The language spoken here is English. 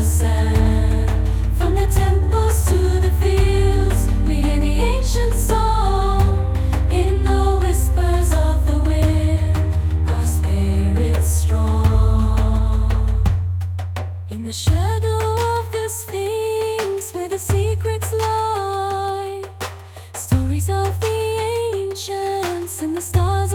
sand. From the temples to the fields, we hear the ancient song. In the whispers of the wind, our spirits strong. In the shadow of the Sphinx, where the secrets lie, stories of the ancients and the stars